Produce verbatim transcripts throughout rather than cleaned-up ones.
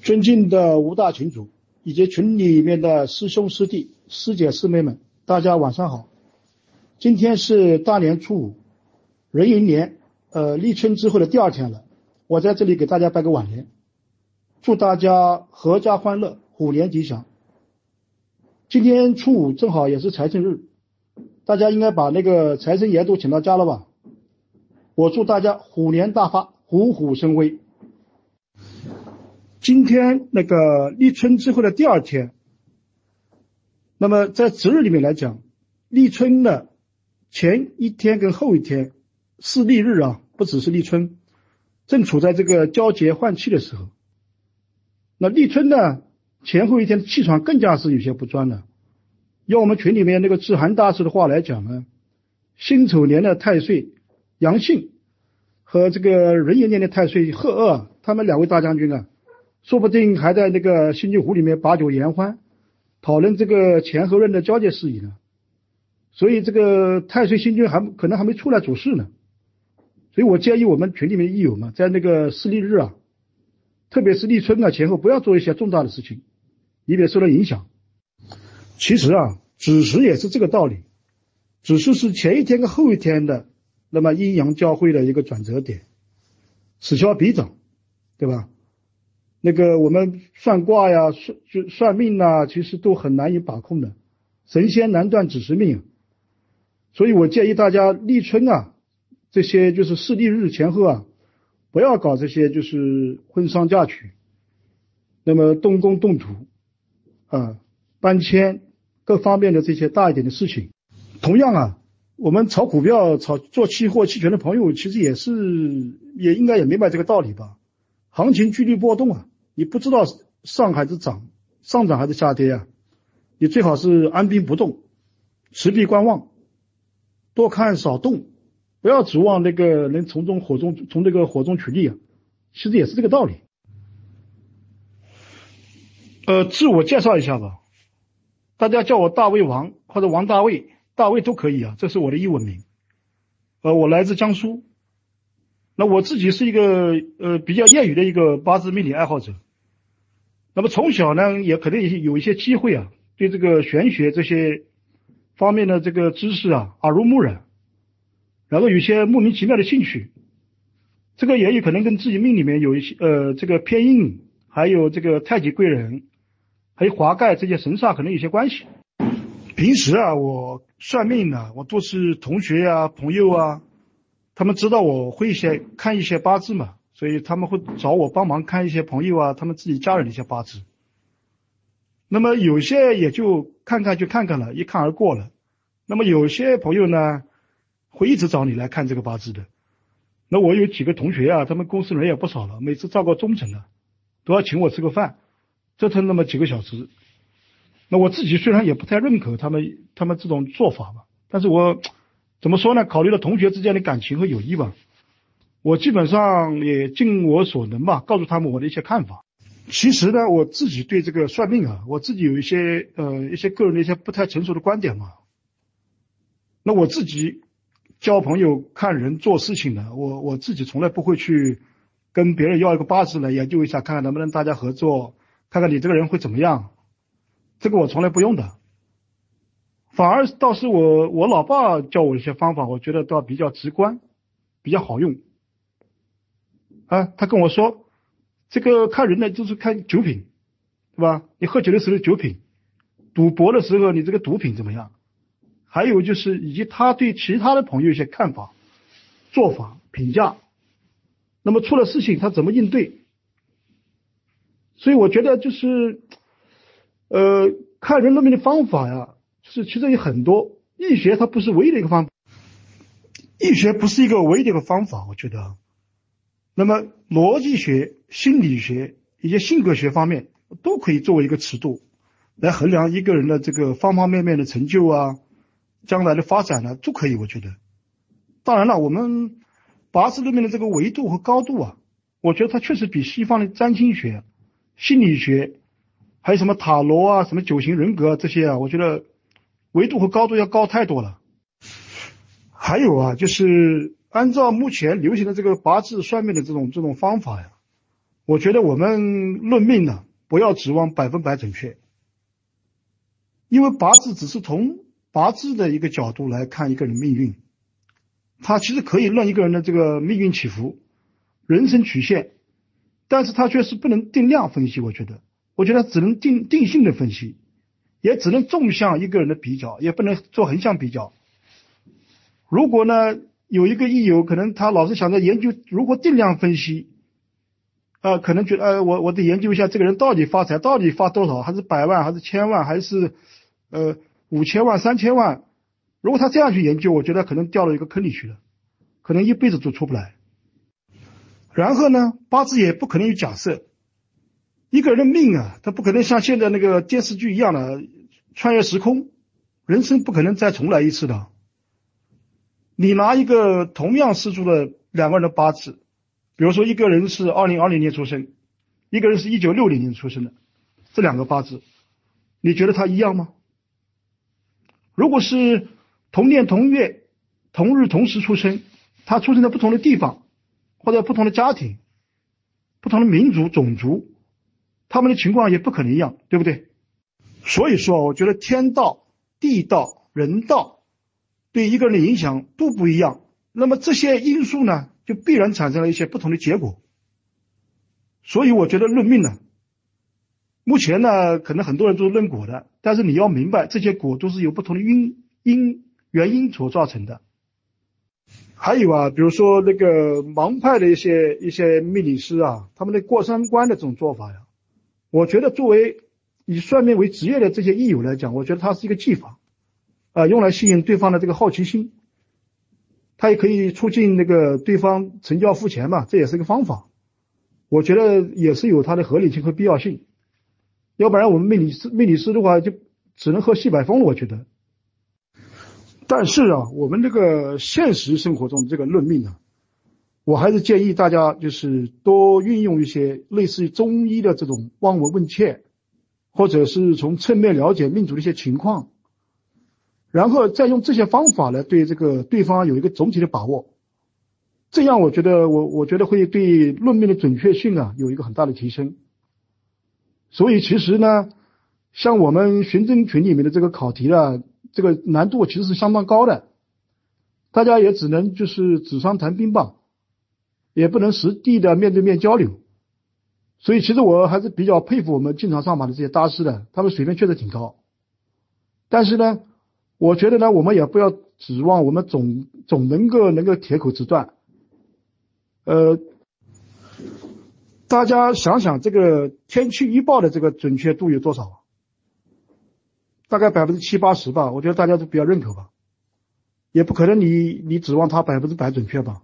尊敬的吴大群主以及群里面的师兄师弟、师姐师妹们，大家晚上好。今天是大年初五，壬寅年，呃，立春之后的第二天了。我在这里给大家拜个晚年，祝大家阖家欢乐，虎年吉祥。今天初五正好也是财神日，大家应该把那个财神爷都请到家了吧？我祝大家虎年大发，虎虎生威。今天那个立春之后的第二天，那么在值日里面来讲，立春的前一天跟后一天是立日啊，不只是立春，正处在这个交节换气的时候。那立春呢，前后一天气场更加是有些不专了。用我们群里面那个智涵大师的话来讲呢，辛丑年的太岁阳性和这个壬寅年的太岁贺鄂，他们两位大将军啊，说不定还在那个星君湖里面把酒言欢，讨论这个前后任的交接事宜呢。所以这个太岁星君还可能还没出来主事呢。所以我建议我们群里面的益友嘛，在那个是立日啊，特别是立春啊前后，不要做一些重大的事情，以免受到影响。其实啊，子时也是这个道理，子时是前一天跟后一天的那么阴阳交汇的一个转折点，此消彼长，对吧？那个我们算卦呀、算就算命啊，其实都很难以把控的，神仙难断子时命啊。所以我建议大家立春啊，这些就是是立日前后啊，不要搞这些就是婚丧嫁娶，那么动工动土啊、搬迁各方面的这些大一点的事情。同样啊，我们炒股票、炒做期货、期权的朋友，其实也是也应该也明白这个道理吧。行情剧烈波动啊，你不知道上还是涨，上涨还是下跌啊，你最好是安兵不动，持币观望，多看少动，不要指望那个能从中火中从这个火中取栗啊，其实也是这个道理。呃，自我介绍一下吧，大家叫我大胃王或者王大卫，大卫都可以啊，这是我的英文名。呃，我来自江苏。那我自己是一个呃比较业余的一个八字命理爱好者。那么从小呢，也可能也有一些机会啊，对这个玄学这些方面的这个知识啊耳濡目染，然后有些莫名其妙的兴趣。这个也有可能跟自己命里面有一些呃这个偏印，还有这个太极贵人，还有华盖这些神煞可能有些关系。平时啊，我算命呢，我都是同学啊、朋友啊，他们知道我会一些看一些八字嘛，所以他们会找我帮忙看一些朋友啊，他们自己家人的一些八字。那么有些也就看看就看看了，一看而过了。那么有些朋友呢，会一直找你来看这个八字的。那我有几个同学啊，他们公司人也不少了，每次照个忠诚的，都要请我吃个饭，折腾那么几个小时。那我自己虽然也不太认可他们他们这种做法吧，但是我怎么说呢？考虑到同学之间的感情和友谊吧，我基本上也尽我所能吧，告诉他们我的一些看法。其实呢，我自己对这个算命啊，我自己有一些呃一些个人的一些不太成熟的观点嘛。那我自己交朋友、看人、做事情呢，我我自己从来不会去跟别人要一个八字来研究一下，看看能不能大家合作，看看你这个人会怎么样。这个我从来不用的。反而倒是我我老爸教我一些方法，我觉得倒比较直观，比较好用。啊，他跟我说，这个看人呢就是看酒品，对吧？你喝酒的时候酒品，赌博的时候你这个毒品怎么样？还有就是以及他对其他的朋友一些看法、做法、评价。那么出了事情他怎么应对？所以我觉得就是呃看人的命的方法呀，是其实有很多，易学它不是唯一的一个方法，易学不是一个唯一的一个方法，我觉得。那么逻辑学、心理学一些性格学方面都可以作为一个尺度来衡量一个人的这个方方面面的成就啊，将来的发展呢，都可以，我觉得。当然了，我们八字里面的这个维度和高度啊，我觉得它确实比西方的占星学、心理学，还有什么塔罗啊、什么九型人格啊这些啊，我觉得维度和高度要高太多了。还有啊，就是按照目前流行的这个八字算命的这种这种方法呀， 我觉得我们论命呢，不要指望百分百准确，因为八字只是从八字的一个角度来看一个人命运，它其实可以论一个人的这个命运起伏、人生曲线，但是它却是不能定量分析。我觉得，我觉得只能定定性的分析，也只能纵向一个人的比较，也不能做横向比较。如果呢，有一个益友可能他老是想着研究如何定量分析，呃，可能觉得呃，我我得研究一下这个人到底发财到底发多少，还是百万，还是千万，还是呃五千万、三千万。如果他这样去研究，我觉得可能掉到一个坑里去了，可能一辈子都出不来。然后呢，八字也不可能有假设，一个人的命啊，他不可能像现在那个电视剧一样的穿越时空，人生不可能再重来一次的。你拿一个同样氏族的两个人的八字，比如说一个人是二零二零年出生，一个人是一九六零年出生的，这两个八字，你觉得他一样吗？如果是同年同月同日同时出生，他出生在不同的地方，或者不同的家庭、不同的民族种族，他们的情况也不可能一样，对不对？所以说我觉得天道、地道、人道对一个人的影响都不一样，那么这些因素呢，就必然产生了一些不同的结果。所以我觉得论命呢，目前呢可能很多人都是论果的，但是你要明白这些果都是由不同的因因原因所造成的。还有啊，比如说那个盲派的一些一些命理师啊，他们的过三关的这种做法呀，我觉得作为以算命为职业的这些益友来讲，我觉得它是一个技法啊、呃，用来吸引对方的这个好奇心，它也可以促进那个对方成交付钱嘛，这也是个方法。我觉得也是有它的合理性和必要性，要不然我们命理师命理师的话就只能喝西北风了，我觉得。但是啊，我们这个现实生活中这个论命啊，我还是建议大家就是多运用一些类似于中医的这种望闻问切，或者是从侧面了解命主的一些情况，然后再用这些方法来对这个对方有一个总体的把握，这样我觉得我我觉得会对论命的准确性啊有一个很大的提升。所以其实呢，像我们寻真群里面的这个考题啊，这个难度其实是相当高的，大家也只能就是纸上谈兵吧，也不能实地的面对面交流。所以其实我还是比较佩服我们经常上马的这些大师的，他们水平确实挺高。但是呢，我觉得呢，我们也不要指望我们总总能够能够铁口直断。呃，大家想想这个天气预报的这个准确度有多少？大概百分之七八十吧，我觉得大家都比较认可吧，也不可能你你指望它百分之百准确吧。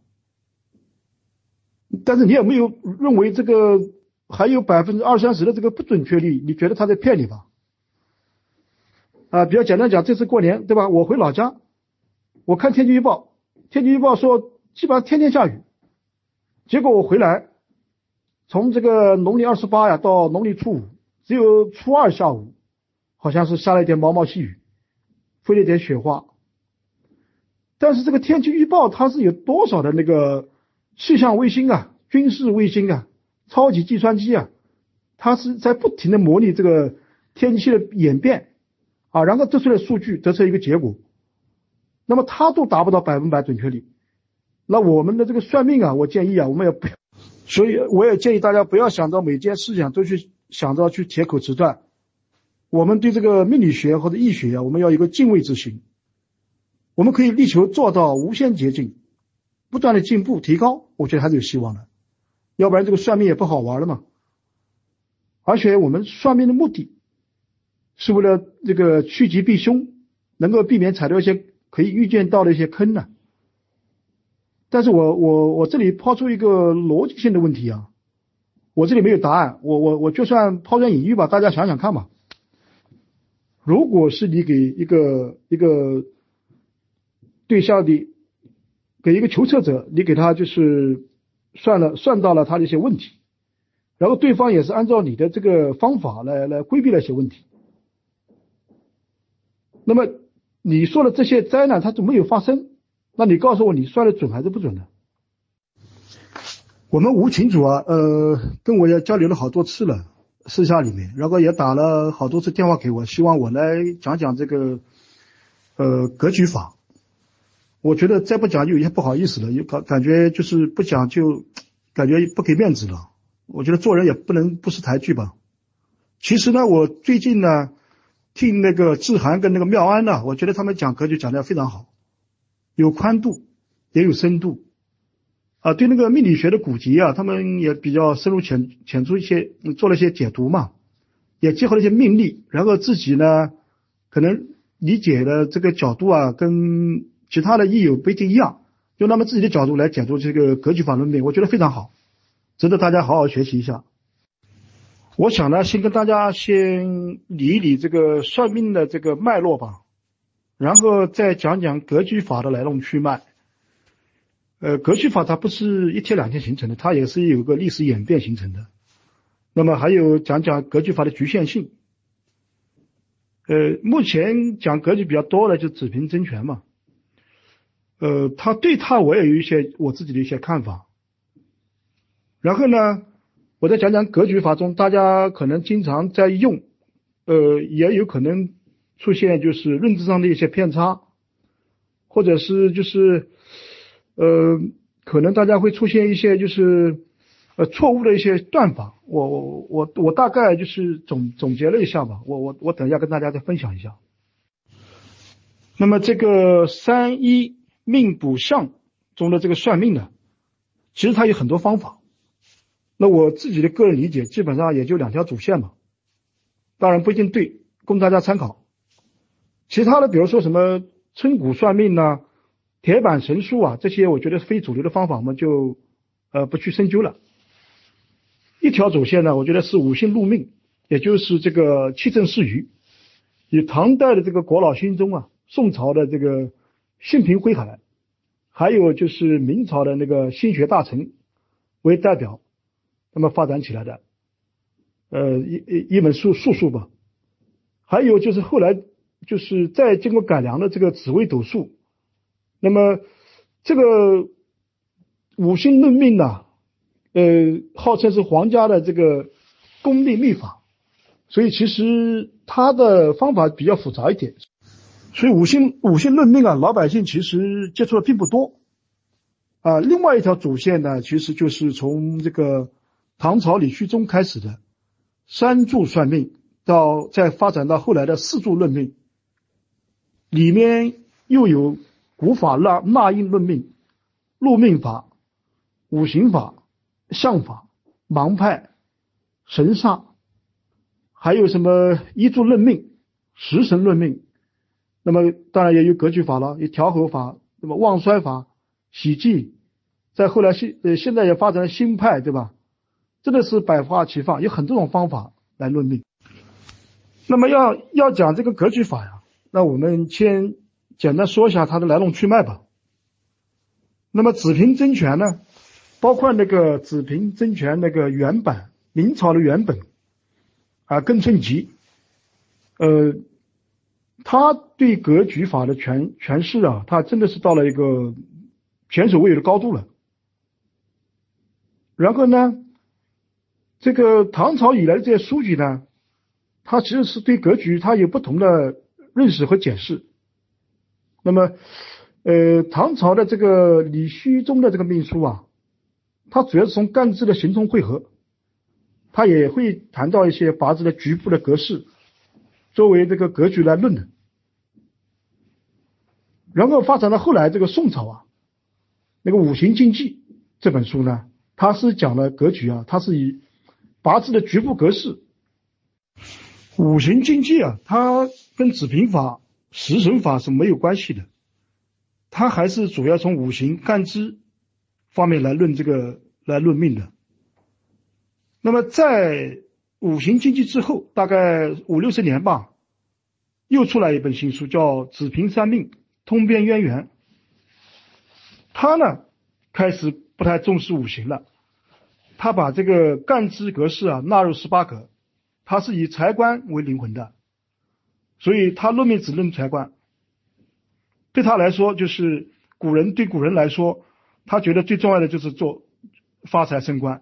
但是你也没有认为这个还有百分之二三十的这个不准确率，你觉得他在骗你吧？啊，比较简单讲，这次过年对吧？我回老家，我看天气预报，天气预报说基本上天天下雨，结果我回来，从这个农历二十八呀到农历初五，只有初二下午好像是下了一点毛毛细雨，飞了一点雪花。但是这个天气预报它是有多少的那个气象卫星啊、军事卫星啊、超级计算机啊，它是在不停的模拟这个天气的演变啊，然后得出来数据，得出一个结果。那么它都达不到百分百准确率，那我们的这个算命啊，我建议啊，我们也不要，所以我也建议大家不要想到每件事情都去想着去铁口直断。我们对这个命理学或者易学啊，我们要有一个敬畏之心。我们可以力求做到无限捷径，不断的进步提高，我觉得还是有希望的。要不然这个算命也不好玩了嘛。而且我们算命的目的是为了这个趋吉避凶，能够避免踩到一些可以预见到的一些坑呢。但是我我我这里抛出一个逻辑性的问题啊，我这里没有答案，我我我就算抛砖引玉吧，大家想想看吧。如果是你给一个一个对象的，给一个求测者，你给他就是算了算到了他的一些问题，然后对方也是按照你的这个方法来来规避了一些问题，那么你说的这些灾难它都没有发生，那你告诉我你算的准还是不准呢？ 我们吴群主啊，呃，跟我也交流了好多次了，私下里面，然后也打了好多次电话给我，希望我来讲讲这个呃格局法。我觉得再不讲就有些不好意思了，有感感觉就是不讲就感觉不给面子了。我觉得做人也不能不识抬举吧。其实呢，我最近呢听那个志涵跟那个妙安呢，我觉得他们讲格局讲得非常好，有宽度也有深度。啊，对那个命理学的古籍啊，他们也比较深入浅浅出一些，做了一些解读嘛，也结合了一些命例，然后自己呢，可能理解的这个角度啊，跟其他的益友不一定一样，用他们自己的角度来解读这个格局法论命，我觉得非常好，值得大家好好学习一下。我想呢，先跟大家先理一理这个算命的这个脉络吧，然后再讲讲格局法的来龙去脉。呃，格局法它不是一天两天形成的，它也是有个历史演变形成的。那么还有讲讲格局法的局限性。呃，目前讲格局比较多的就子平真诠嘛。呃，他对他我也有一些我自己的一些看法。然后呢，我再讲讲格局法中大家可能经常在用，呃，也有可能出现就是认知上的一些偏差，或者是就是呃，可能大家会出现一些就是呃错误的一些断法，我我我我大概就是总总结了一下吧，我我我等一下跟大家再分享一下。那么这个三一命卜相中的这个算命呢，其实它有很多方法，那我自己的个人理解基本上也就两条主线嘛，当然不一定对，供大家参考。其他的比如说什么村谷算命呢，铁板神术啊，这些我觉得非主流的方法，我们就呃不去深究了。一条主线呢，我觉得是五行入命，也就是这个七正四余，以唐代的这个国老心中啊，宋朝的这个信平辉海，还有就是明朝的那个心学大成为代表，那么发展起来的呃一一一门术术数吧。还有就是后来就是再经过改良的这个紫微斗数。那么这个五行论命呢，呃，号称是皇家的这个功力秘法，所以其实它的方法比较复杂一点。所以五行五行论命啊，老百姓其实接触的并不多啊。另外一条主线呢，其实就是从这个唐朝李虚中开始的三柱算命，到再发展到后来的四柱论命，里面又有古法纳纳音论命、入命法、五行法、相法、盲派、神煞，还有什么一柱论命、食神论命。那么当然也有格局法了，有调和法，那么旺衰法、喜忌，再后来现呃现在也发展了新派，对吧？真的是百花齐放，有很多种方法来论命。那么要要讲这个格局法呀，那我们先简单说一下它的来龙去脉吧。那么子平真诠呢，包括那个子平真诠那个原版，明朝的原本啊，庚寸集，呃，他对格局法的诠诠释啊，他真的是到了一个前所未有的高度了。然后呢，这个唐朝以来的这些书籍呢，它其实是对格局它有不同的认识和解释。那么呃，唐朝的这个李虚中的这个命书啊，它主要是从干支的形冲汇合，它也会谈到一些八字的局部的格式作为这个格局来论的。然后发展到后来这个宋朝啊，那个五行经济这本书呢，它是讲了格局啊，它是以八字的局部格式。五行经济啊，它跟子平法、食神法是没有关系的，它还是主要从五行干支方面来论这个来论命的。那么在五行经济之后，大概五六十年吧，又出来一本新书，叫《子平三命通编渊源》。他呢开始不太重视五行了，他把这个干支格式啊纳入十八格，他是以财官为灵魂的，所以他论命只论财官。对他来说，就是古人对古人来说，他觉得最重要的就是做发财升官。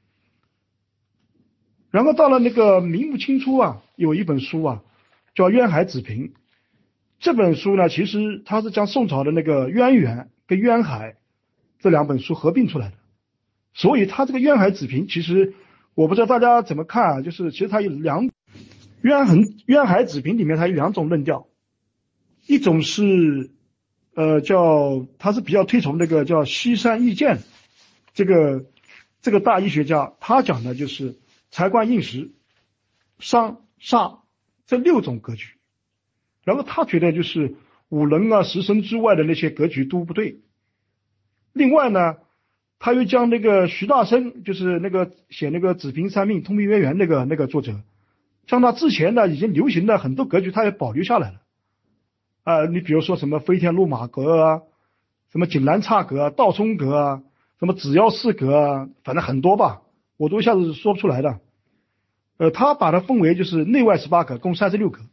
然后到了那个明末清初啊，有一本书啊，叫《渊海子平》。这本书呢，其实它是将宋朝的那个渊源跟渊海这两本书合并出来的。所以它这个《渊海子平》，其实我不知道大家怎么看啊，就是其实它有两渊衡《渊海子平》里面它有两种论调，一种是呃叫他是比较推崇那个叫西山易见这个这个大医学家，他讲的就是财官印时商煞这六种格局，然后他觉得就是五伦啊食神之外的那些格局都不对。另外呢，他又将那个徐大生，就是那个写那个子平三命通病渊源那个那个作者，像他之前呢已经流行的很多格局他也保留下来了啊、呃，你比如说什么飞天禄马格啊，什么井栏岔格啊，倒冲格啊，什么子腰四格啊，反正很多吧，我都一下子说不出来的。呃，他把它分为就是内外十八格，共三十六格。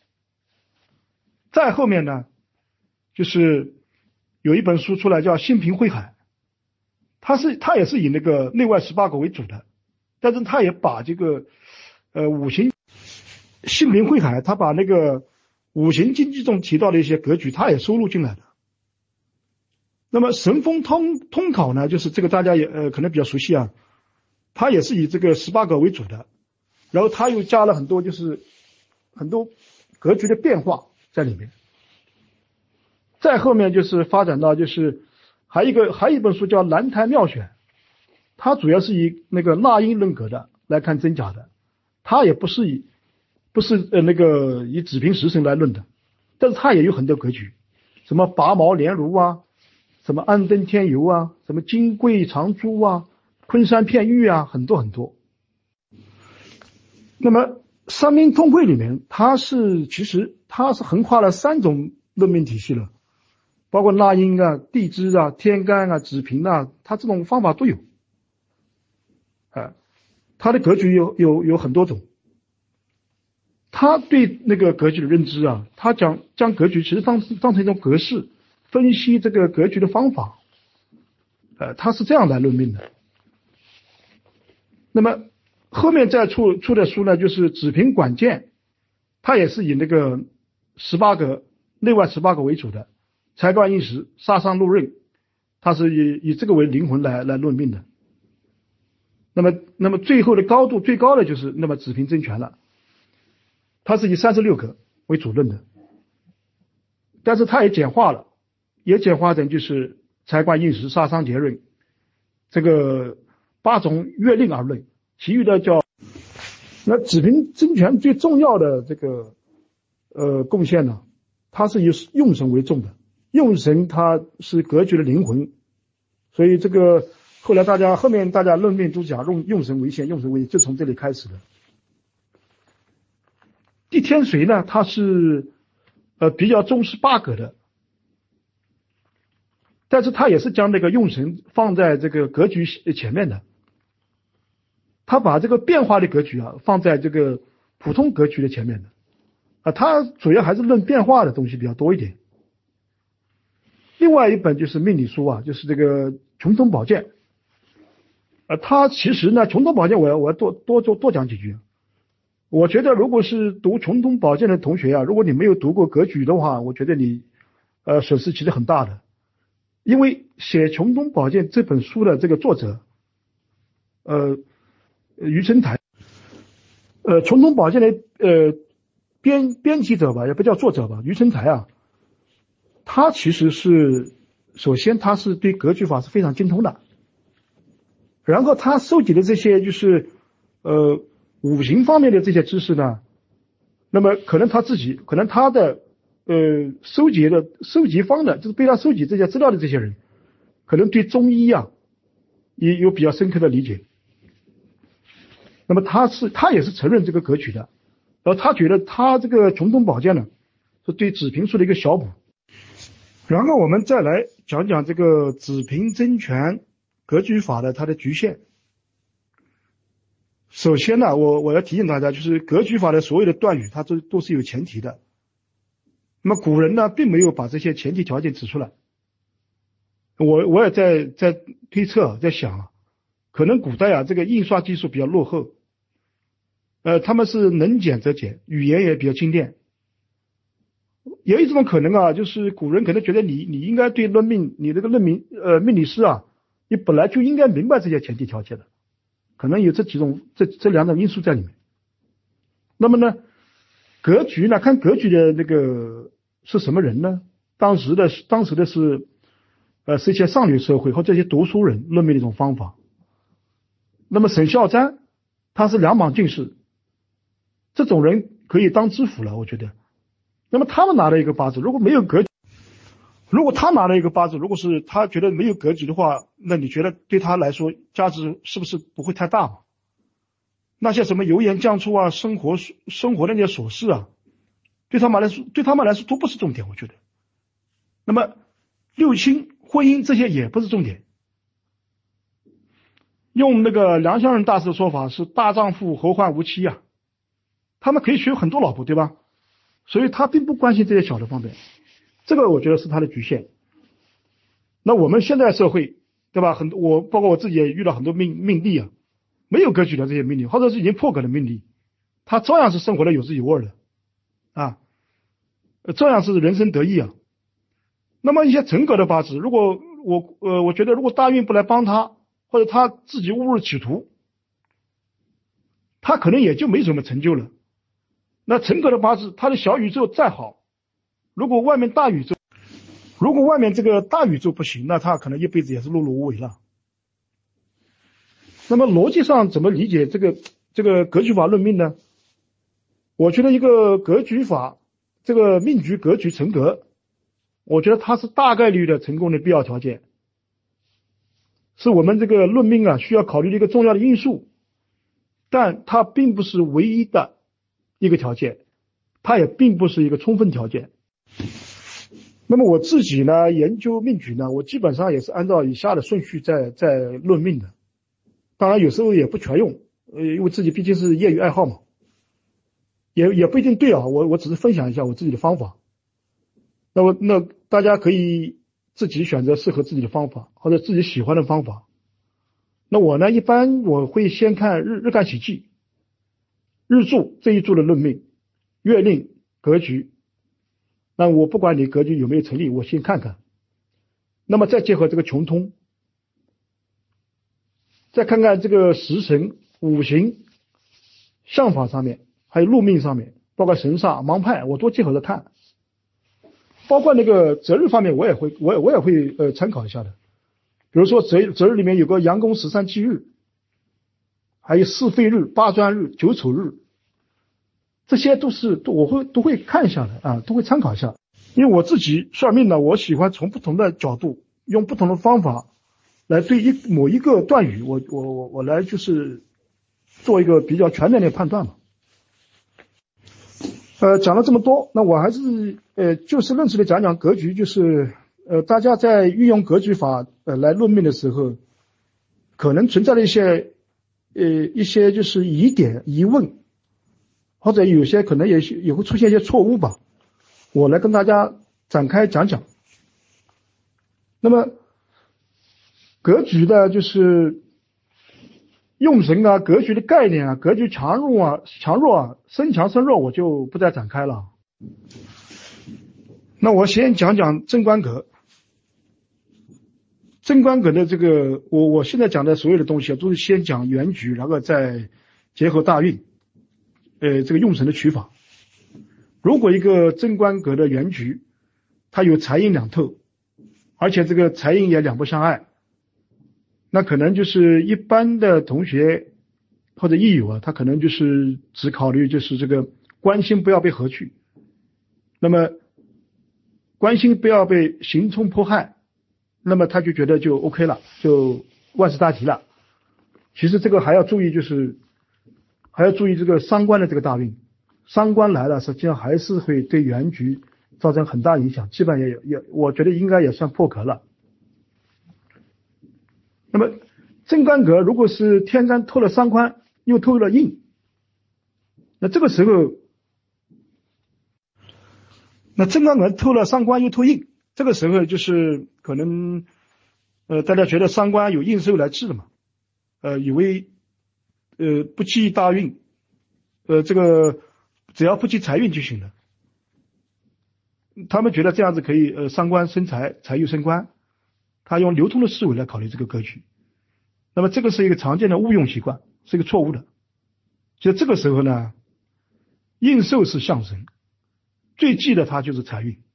再后面呢，就是有一本书出来叫《兴平会海》，他是他也是以那个内外十八格为主的，但是他也把这个呃五行兴平会海，他把那个五行经济中提到的一些格局，他也收录进来的。那么神风通通考呢，就是这个大家也呃可能比较熟悉啊，他也是以这个十八格为主的，然后他又加了很多就是很多格局的变化在里面。再后面就是发展到就是还有一个还有一本书叫《南台妙选》，它主要是以那个纳音论格的来看真假的，它也不是以不是呃那个以子平食神来论的，但是它也有很多格局，什么拔毛连如啊，什么安登天游啊，什么金桂长珠啊，昆山片玉啊，很多很多。那么三命通会里面，它是其实它是横跨了三种论命体系了，包括纳音啊、地支啊、天干啊、子平啊，它这种方法都有。啊，它的格局有有有很多种。他对那个格局的认知啊，他讲将格局其实当当成一种格式，分析这个格局的方法，呃，他是这样来论命的。那么后面再出出的书呢，就是子平管见，他也是以那个十八格内外十八格为主的，财官印时杀伤禄刃，他是以以这个为灵魂来来论命的。那么那么最后的高度最高的就是那么子平真诠了。它是以三十六格为主论的，但是它也简化了，也简化成就是财官印时杀伤劫刃这个八种月令而论，其余的叫那子平真诠最重要的这个呃贡献呢，它是以用神为重的，用神它是格局的灵魂，所以这个后来大家后面大家论命都讲用用神为先，用神为先，就从这里开始的。地天髓呢，它是呃比较重视八格的，但是它也是将那个用神放在这个格局前面的，它把这个变化的格局啊放在这个普通格局的前面的啊，它主要还是论变化的东西比较多一点。另外一本就是命理书啊，就是这个穷通宝鉴，呃，它其实呢，穷通宝鉴我要我要多多多多讲几句。我觉得如果是读穷通宝鉴的同学啊，如果你没有读过格局的话，我觉得你呃损失其实很大的，因为写穷通宝鉴这本书的这个作者呃余承台，呃穷通宝鉴的呃编编辑者吧，也不叫作者吧，余承台啊，他其实是首先他是对格局法是非常精通的，然后他收集的这些就是呃五行方面的这些知识呢，那么可能他自己，可能他的呃收集的收集方的，就是被他收集这些资料的这些人，可能对中医啊也有比较深刻的理解。那么他是他也是承认这个格局的，然后他觉得他这个穷通宝鉴呢，是对子平术的一个小补。然后我们再来讲讲这个子平真诠格局法的它的局限。首先呢，我我要提醒大家，就是格局法的所有的断语，它都都是有前提的。那么古人呢，并没有把这些前提条件指出来。我我也在在推测，在想， 可能古代啊这个印刷技术比较落后，呃他们是能简则简，语言也比较精炼。有一种可能啊，就是古人可能觉得你你应该对论命，你这个论命呃命理师啊，你本来就应该明白这些前提条件的，可能有这几种这这两种因素在里面。那么呢，格局呢，看格局的那个是什么人呢？当时的当时的是呃是一些上流社会或这些读书人论命的一种方法。那么沈孝瞻他是两榜进士，这种人可以当知府了，我觉得。那么他们拿了一个八字，如果没有格局，如果他拿了一个八字，如果是他觉得没有格局的话，那你觉得对他来说价值是不是不会太大嘛？那些什么油盐酱醋啊，生活生活的那些琐事啊，对他们来说对他们来说都不是重点，我觉得。那么六亲婚姻这些也不是重点。用那个梁湘仁大师的说法是大丈夫何患无妻啊，他们可以娶很多老婆，对吧？所以他并不关心这些小的方面，这个我觉得是他的局限。那我们现在社会，对吧？很多我包括我自己也遇到很多命命例啊，没有格局的这些命例，或者是已经破格的命例，他照样是生活的有滋有味的啊，照样是人生得意啊。那么一些成格的八字，如果我呃我觉得如果大运不来帮他，或者他自己误入歧途，他可能也就没什么成就了。那成格的八字，他的小宇宙再好，如果外面大宇宙，如果外面这个大宇宙不行，那他可能一辈子也是碌碌无为了。那么逻辑上怎么理解这个这个格局法论命呢？我觉得一个格局法，这个命局格局成格，我觉得它是大概率的成功的必要条件，是我们这个论命啊需要考虑的一个重要的因素，但它并不是唯一的一个条件，它也并不是一个充分条件。那么我自己呢，研究命局呢，我基本上也是按照以下的顺序在在论命的。当然有时候也不全用，呃，因为自己毕竟是业余爱好嘛，也也不一定对啊。我我只是分享一下我自己的方法。那么那大家可以自己选择适合自己的方法，或者自己喜欢的方法。那我呢，一般我会先看日日干喜忌。日柱这一柱的论命，月令格局，那我不管你格局有没有成立，我先看看。那么再结合这个穷通，再看看这个食神、五行、相法上面，还有路命上面，包括神煞、盲派，我都结合着看。包括那个择日方面，我也会，我也我也会呃参考一下的。比如说择择日里面有个阳宫十三忌日，还有巳废日、八专日、九丑日，这些都是我会都会看一下的啊，都会参考一下。因为我自己算命呢，我喜欢从不同的角度，用不同的方法来对一某一个段语，我我我我来就是做一个比较全面的判断嘛。呃，讲了这么多，那我还是呃就事论事的讲讲格局，就是呃大家在运用格局法呃来论命的时候，可能存在的一些。呃，一些就是疑点、疑问，或者有些可能也也会出现一些错误吧，我来跟大家展开讲讲。那么格局的就是用神啊，格局的概念啊，格局强弱啊、强弱啊、生强生弱，我就不再展开了。那我先讲讲正官格。正官格的这个，我我现在讲的所有的东西啊，都是先讲原局，然后再结合大运，呃，这个用神的取法。如果一个正官格的原局，它有财印两透，而且这个财印也两不相碍，那可能就是一般的同学或者益友啊，他可能就是只考虑就是这个官星不要被合去，那么官星不要被刑冲迫害。那么他就觉得就 OK 了，就万事大吉了。其实这个还要注意，就是还要注意这个伤官的这个大运，伤官来了，实际上还是会对原局造成很大影响，基本也也我觉得应该也算破格了。那么正官格如果是天干透了伤官，又透了印，那这个时候，那正官格透了伤官又透印。这个时候就是可能，呃，大家觉得伤官有印寿来治的嘛， 呃，以为呃不忌大运，呃这个只要不忌财运就行了。他们觉得这样子可以呃伤官生财，财又生官，他用流通的思维来考虑这个格局。那么这个是一个常见的误用习惯，是一个错误的。就这个时候呢，应寿是相神，最忌的它就是财运。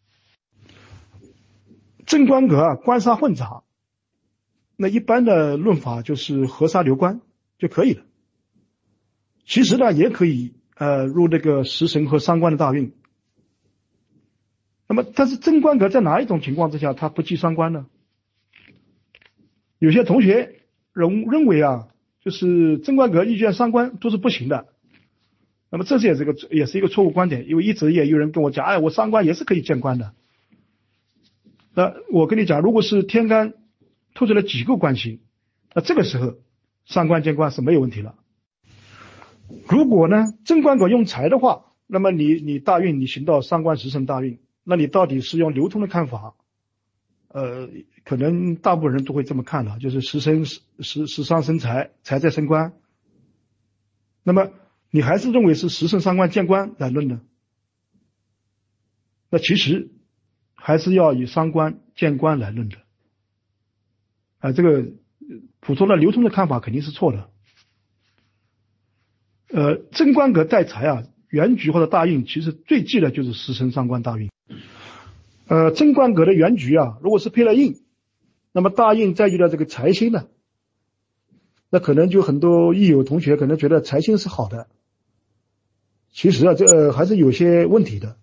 正官格啊，官杀混杂，那一般的论法就是合杀流官就可以了。其实呢，也可以呃入那个食神和伤官的大运。那么，但是正官格在哪一种情况之下它不忌伤官呢？有些同学认认为啊，就是正官格遇见伤官都是不行的。那么这是也是个也是一个错误观点，因为一直也有人跟我讲，哎，我伤官也是可以见官的。那我跟你讲，如果是天干透出了几个官星，那这个时候伤官见官是没有问题了。如果呢正官格用财的话，那么你你大运你行到伤官食神大运，那你到底是用流通的看法？呃，可能大部分人都会这么看的，就是食神食食食伤生财，财在生官。那么你还是认为是食神伤官见官来论呢？那其实还是要以伤官见官来论的。啊、呃，这个普通的流通的看法肯定是错的。呃，正官格带财啊，原局或者大运，其实最忌的就是食神伤官大运。呃，正官格的原局啊，如果是配了印，那么大运再遇到这个财星呢，那可能就很多益友同学可能觉得财星是好的，其实啊，这、呃、还是有些问题的。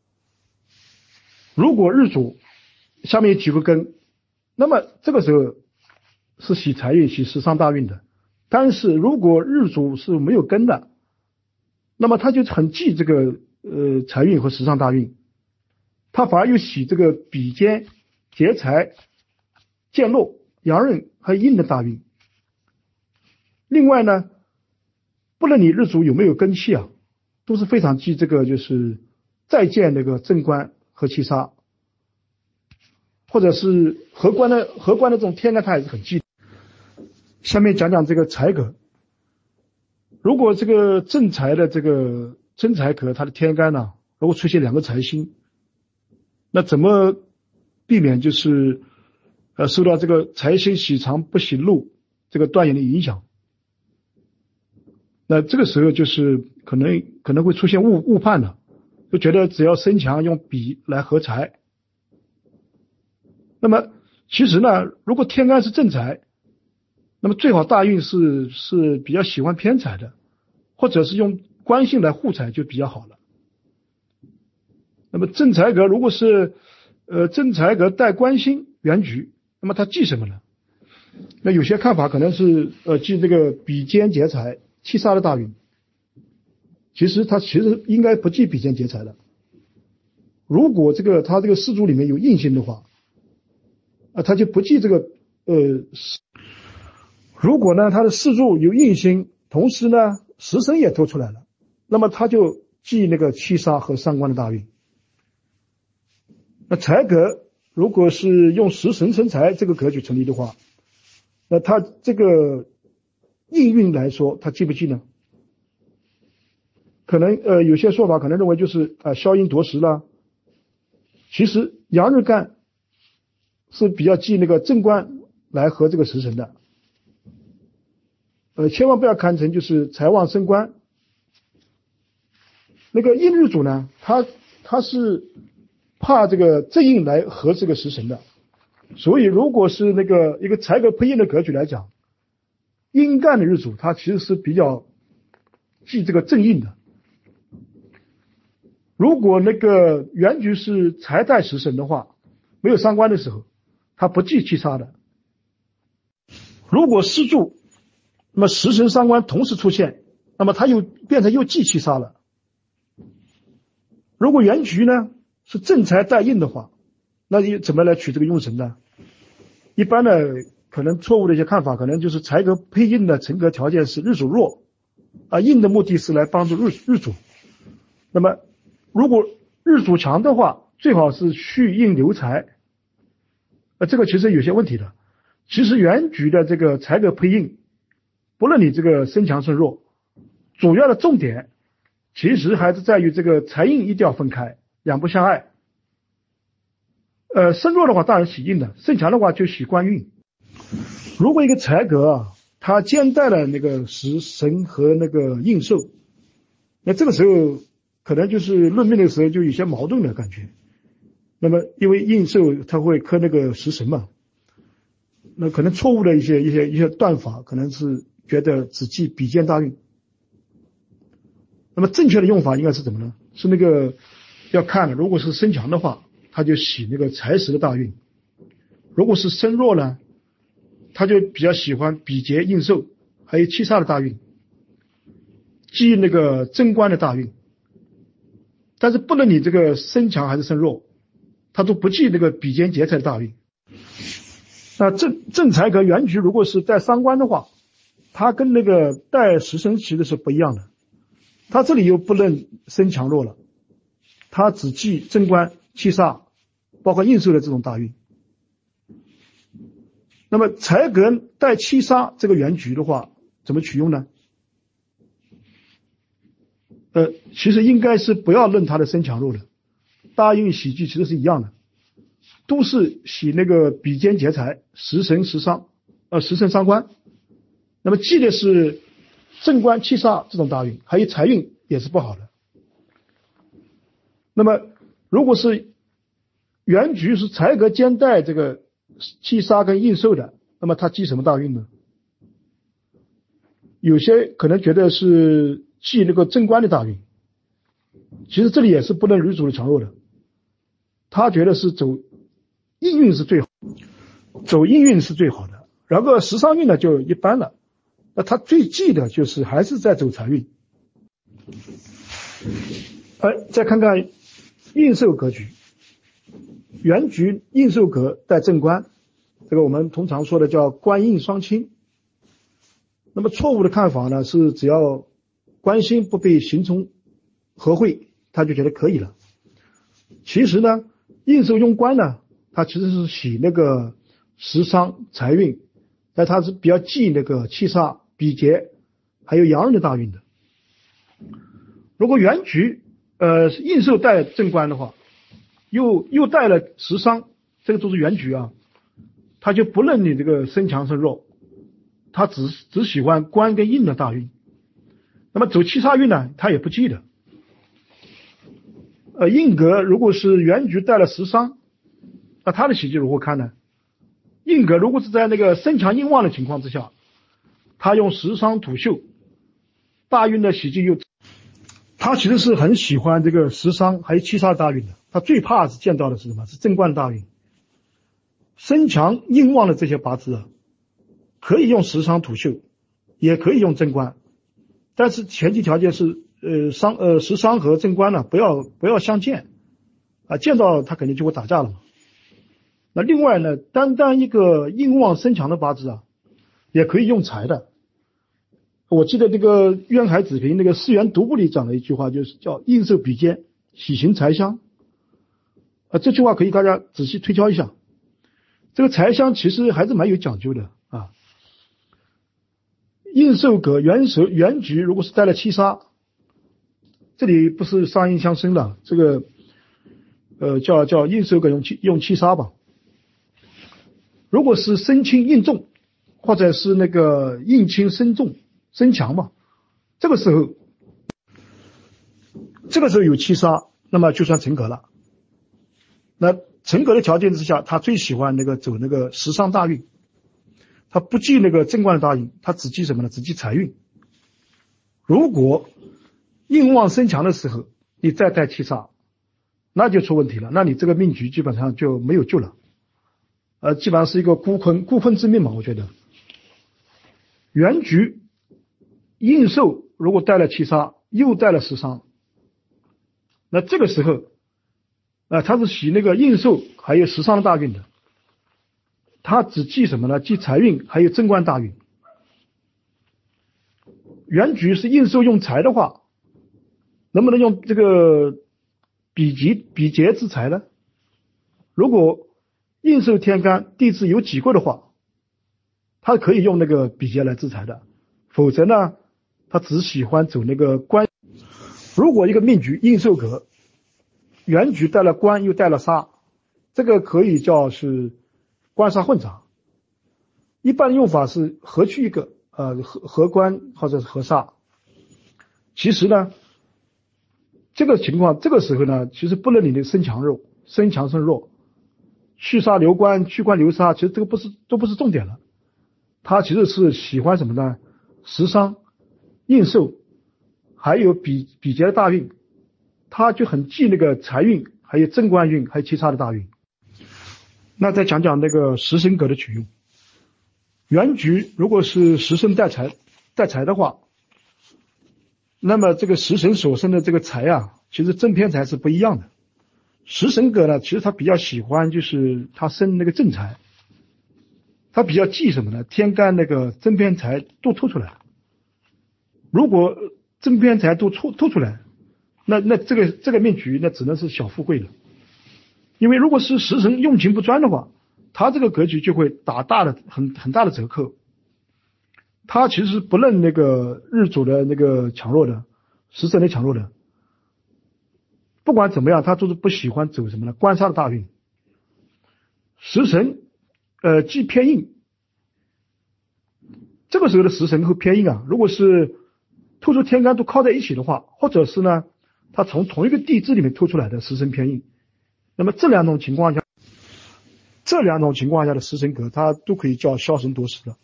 如果日主下面有几个根，那么这个时候是喜财运、喜食伤大运的。但是如果日主是没有根的，那么他就很忌这个呃财运和食伤大运，他反而又喜这个比肩、劫财、见漏、阳刃和印的大运。另外呢，不论你日主有没有根气啊，都是非常忌这个就是再见那个正官和七杀，或者是合官的合官的这种天干，他也是很忌的。下面讲讲这个财格。如果这个正财的这个真财格，它的天干呢、啊，如果出现两个财星，那怎么避免就是呃受到这个财星喜长不喜禄这个断言的影响？那这个时候就是可能可能会出现误误判了，就觉得只要身强用比来合财。那么其实呢，如果天干是正财，那么最好大运是是比较喜欢偏财的，或者是用官星来护财就比较好了。那么正财格如果是呃正财格带官星原局，那么它忌什么呢？那有些看法可能是呃忌这个比肩劫财、七杀的大运。其实它其实应该不忌比肩劫财的。如果这个它这个四柱里面有印星的话，啊，它就不忌这个呃。如果呢，它的四柱有印星，同时呢，食神也透出来了，那么它就忌那个七杀和伤官的大运。那财格如果是用食神生财这个格局成立的话，那它这个应运来说，它忌不忌呢？可能呃有些说法可能认为就是啊、呃、消阴夺食了。其实阳日干是比较忌那个正官来合这个食神的。呃，千万不要看成就是财旺升官。那个印日主呢，他他是怕这个正印来合这个食神的，所以如果是那个一个财格配印的格局来讲，阴干的日主他其实是比较忌这个正印的。如果那个原局是财带食神的话，没有伤官的时候，他不忌七杀的。如果四柱那么食神伤官同时出现，那么它又变成又忌七杀了。如果原局呢是正财带印的话，那你怎么来取这个用神呢？一般的可能错误的一些看法，可能就是财格配印的成格条件是日主弱，啊，印的目的是来帮助日日主。那么如果日主强的话，最好是续印留财。呃，这个其实有些问题的。其实原局的这个财格配印不论你这个身强身弱，主要的重点其实还是在于这个财印一定要分开，两不相碍。呃，身弱的话当然喜印的，身强的话就喜官运。如果一个财格啊，它兼带了那个食神和那个印寿，那这个时候可能就是论命的时候就有些矛盾的感觉。那么因为印寿它会克那个食神嘛，那可能错误的一些一些一些断法，可能是觉得只记比肩大运。那么正确的用法应该是怎么呢？是那个要看，如果是身强的话，他就喜那个财时的大运；如果是身弱呢，他就比较喜欢比劫印寿，还有七煞的大运，记那个正官的大运。但是不论你这个身强还是身弱，他都不记那个比肩劫财的大运。那正正财格原局如果是带伤官的话，它跟那个带食神其实是不一样的，它这里又不论身强弱了，它只记正官、七煞，包括印寿的这种大运。那么财格带七杀这个原局的话，怎么取用呢？呃，其实应该是不要论它的身强弱的，大运喜忌其实是一样的，都是喜那个比肩劫财、食神食伤，呃食神伤官。那么记的是正官七杀这种大运，还有财运也是不好的。那么如果是原局是财格兼带这个七杀跟印寿的，那么它记什么大运呢？有些可能觉得是记那个正官的大运，其实这里也是不论女主的强弱的，他觉得是走印运是最好，走印运是最好的，然后食伤运呢就一般了。那他最忌的就是还是在走财运。哎，再看看印寿格局，原局印寿格带正官，这个我们通常说的叫官印双亲。那么错误的看法呢是只要官星不被刑冲合会，他就觉得可以了。其实呢，印寿用官呢，他其实是喜那个食伤财运，但他是比较忌那个七煞、比劫还有阳刃的大运的。如果原局呃印寿带正官的话，又又带了食伤，这个都是原局啊，他就不论你这个身强身弱，他只只喜欢官跟印的大运。那么走七煞运呢，他也不记的。呃，印格如果是原局带了食伤，那他的喜忌如何看呢？印格如果是在那个身强印旺的情况之下，他用食伤土秀，大运的喜忌又，他其实是很喜欢这个食伤还有七煞大运的。他最怕是见到的是什么？是正官大运。身强印旺的这些八字啊，可以用食伤土秀，也可以用正官，但是前提条件是呃伤呃食伤和正官呢不要不要相见啊，见到他肯定就会打架了嘛。那另外呢，单单一个印旺身强的八字啊，也可以用财的。我记得这个渊海子平那个四元独步里讲了一句话，就是叫印寿比肩，喜行财相。啊，这句话可以大家仔细推敲一下。这个财相其实还是蛮有讲究的啊。印寿格原手原局如果是带了七杀，这里不是杀印相生了，这个呃叫叫印寿格用七用七杀吧。如果是身轻印重，或者是那个印轻身重身强嘛，这个时候这个时候有七杀，那么就算成格了。那成格的条件之下，他最喜欢那个走那个食伤大运，他不记那个正官的大运，他只记什么呢？只记财运。如果印旺身强的时候，你再带七杀，那就出问题了，那你这个命局基本上就没有救了，呃，基本上是一个孤坤孤坤之命嘛，我觉得。原局印寿如果带了七杀，又带了食伤，那这个时候啊、呃，他是喜那个印寿还有食伤的大运的，他只记什么呢？记财运还有正官大运。原局是印寿用财的话，能不能用这个比劫比劫之财呢？如果印寿天干地支有己过的话，他可以用那个比劫来制财的， 否则呢，他只喜欢走那个官。如果一个命局应受格，原局带了官又带了杀，这个可以叫是官杀混杂。一般用法是合去一个，呃，合合官或者是合杀。其实呢，这个情况这个时候呢，其实不论你的身强弱，身强身弱，去杀留官，去官留杀，其实这个不是都不是重点了。他其实是喜欢什么呢？食伤、应受，还有比比劫的大运，他就很忌那个财运，还有正官运，还有其他的大运。那再讲讲那个食神格的取用。原局如果是食神带财带财的话，那么这个食神所生的这个财啊，其实正偏财是不一样的。食神格呢，其实他比较喜欢就是他生那个正财，他比较忌什么呢？天干那个正偏财都突出来。如果正偏财都突突出来，那那这个这个命局那只能是小富贵了。因为如果是食神用情不专的话，他这个格局就会打大的很很大的折扣。他其实不论那个日主的那个强弱的，食神的强弱的，不管怎么样，他都是不喜欢走什么呢？官杀的大运。食神呃既偏硬，这个时候的食神会偏硬啊。如果是突出天干都靠在一起的话，或者是呢，他从同一个地支里面突出来的食神偏硬，那么这两种情况下，这两种情况下的食神格，它都可以叫枭神夺食的。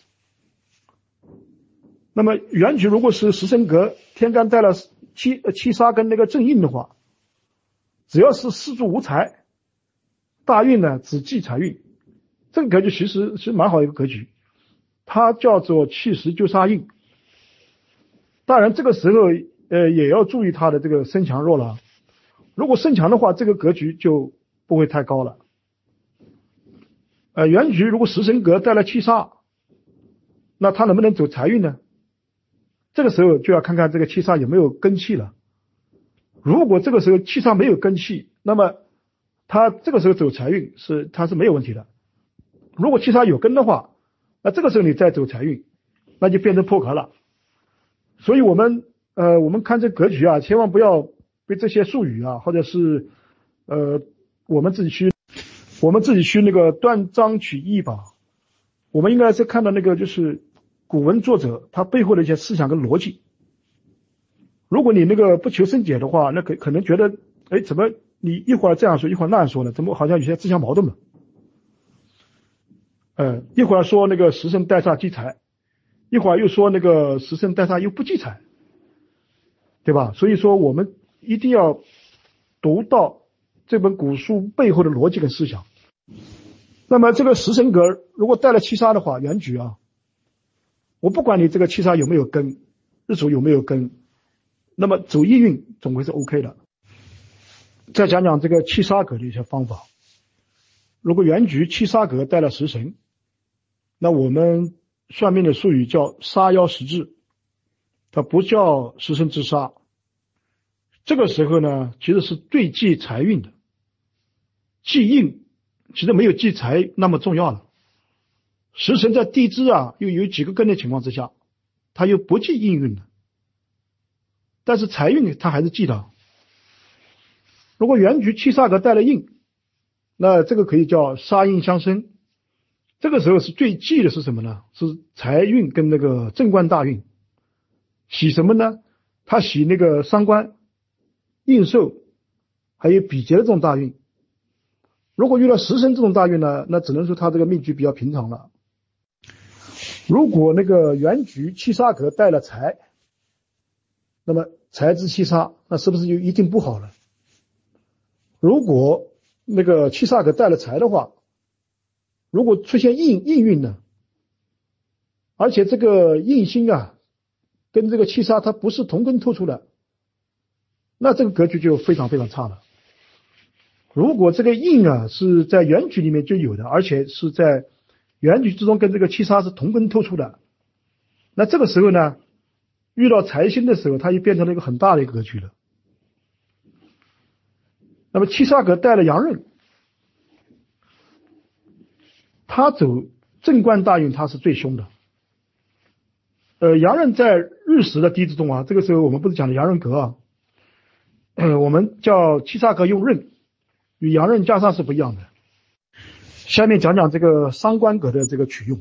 那么原局如果是食神格，天干带了七呃七杀跟那个正印的话，只要是四柱无财，大运呢只忌财运，这个格局其实是蛮好的一个格局，它叫做气时就杀印。当然这个时候呃也要注意它的这个身强弱了。如果身强的话，这个格局就不会太高了。呃，原局如果食神格带了七杀，那它能不能走财运呢？这个时候就要看看这个七杀有没有根气了。如果这个时候七杀没有根气，那么它这个时候走财运是它是没有问题的。如果七杀有根的话，那这个时候你再走财运，那就变成破格了。所以我们呃我们看这格局啊，千万不要被这些术语啊，或者是呃我们自己去我们自己去那个断章取义吧。我们应该是看到那个就是古文作者他背后的一些思想跟逻辑。如果你那个不求甚解的话，那可可能觉得，哎，怎么你一会儿这样说，一会儿那样说呢？怎么好像有些自相矛盾了？呃，一会儿说那个食神带煞忌财，一会儿又说那个食神带煞又不忌财，对吧？所以说我们一定要读到这本古书背后的逻辑跟思想。那么这个食神格如果带了七杀的话，原局啊，我不管你这个七杀有没有根，日主有没有根，那么走意运总归是 OK 的。再讲讲这个七杀格的一些方法。如果原局七杀格带了食神，那我们算命的术语叫杀妖食至，它不叫食神之杀。这个时候呢，其实是最忌财运的，忌印其实没有忌财那么重要了。食神在地支啊又有几个根的情况之下，他又不忌印运的，但是财运他还是忌的。如果原局七杀格带了印，那这个可以叫杀印相生。这个时候是最忌的是什么呢？是财运跟那个正官大运。喜什么呢？他喜那个伤官、应受还有比劫的这种大运。如果遇到食神这种大运呢，那只能说他这个命局比较平常了。如果那个原局七杀格带了财，那么财之七杀，那是不是就一定不好了？如果那个七杀格带了财的话，如果出现印印运呢，而且这个印星啊跟这个七杀它不是同根透出的，那这个格局就非常非常差了。如果这个印啊是在原局里面就有的，而且是在原局之中跟这个七杀是同根透出的，那这个时候呢，遇到财星的时候，它就变成了一个很大的一个格局了。那么七杀格带了阳刃，他走正官大运，他是最凶的。 呃，阳刃在日食的地支中啊，这个时候我们不是讲的阳刃格啊，呃，我们叫七煞格用刃，与阳刃加煞是不一样的。下面讲讲这个伤官格的这个取用。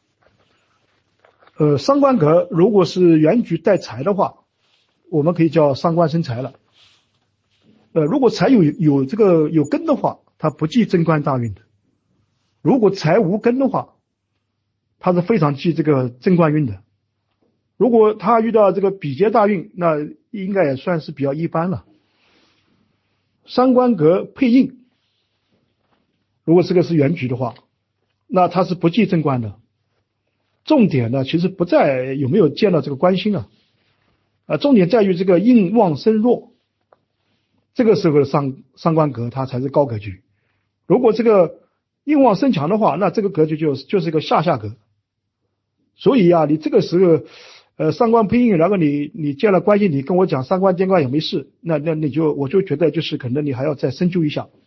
呃，伤官格如果是原局带财的话，我们可以叫伤官生财了。呃，如果财有有这个有根的话，它不忌正官大运的；如果财无根的话，它是非常忌这个正官运的。如果他遇到这个比劫大运，那应该也算是比较一般了。伤官格配印，如果这个是原局的话，那它是不忌正官的。重点呢，其实不在有没有见到这个官星啊，啊，重点在于这个印旺生弱。这个时候的伤伤官格它才是高格局。如果这个印旺生强的话，那这个格局就就是一个下下格。所以啊，你这个时候呃伤官配印，然后你你见了官星，你跟我讲伤官见官也没事，那那你就我就觉得就是可能你还要再深究一下。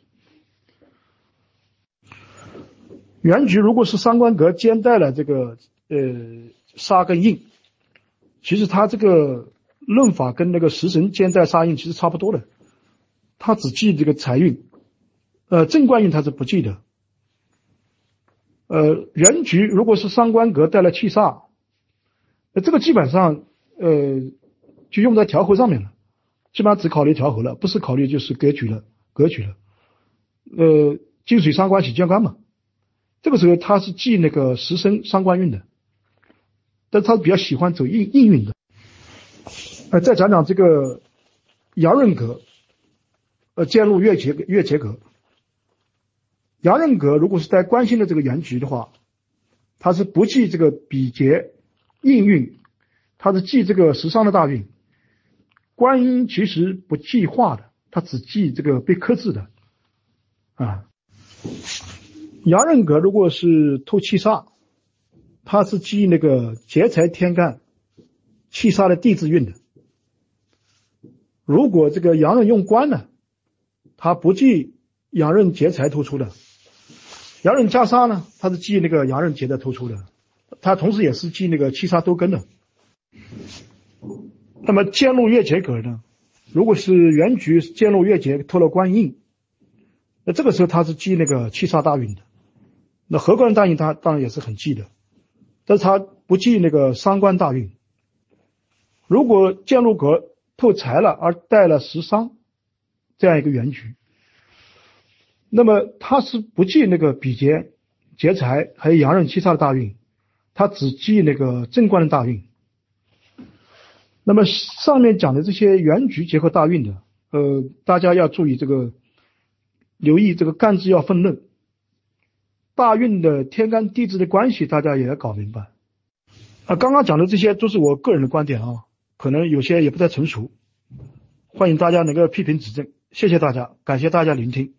原局如果是伤官格兼带了这个呃杀跟印，其实它这个论法跟那个食神兼带杀印其实差不多的，它只记这个财运，呃正官运它是不记的。呃原局如果是伤官格带了七煞，呃这个基本上呃就用在调候上面了，基本上只考虑调候了，不是考虑就是格局了格局了。呃金水伤官喜见官嘛，这个时候他是记那个食神伤官运的，但是他比较喜欢走应应运的。呃，再讲讲这个阳刃格，呃，兼入月劫月劫格。阳刃格如果是带官星的这个原局的话，它是不记这个比劫应运，它是记这个食伤的大运。官阴其实不记化的，它只记这个被克制的啊。阳刃格如果是透七煞，它是记那个劫财天干七煞的地支运的。如果这个阳刃用官呢，它不记阳刃劫财突出的。阳刃加杀呢，它是记那个阳刃劫的突出的，它同时也是记那个七杀多根的。那么兼入月劫格呢，如果是原局兼入月劫透了官印，那这个时候它是记那个七杀大运的。那合官大运它当然也是很记的，但是它不记那个伤官大运。如果渐入格透财了而带了食伤这样一个原局，那么它是不记那个比劫劫财还有阳刃七煞的大运，它只记那个正官的大运。那么上面讲的这些原局结合大运的，呃，大家要注意这个，留意这个干支要分论，大运的天干地支的关系大家也要搞明白。啊，刚刚讲的这些都是我个人的观点啊，可能有些也不太成熟，欢迎大家能够批评指正。谢谢大家，感谢大家聆听。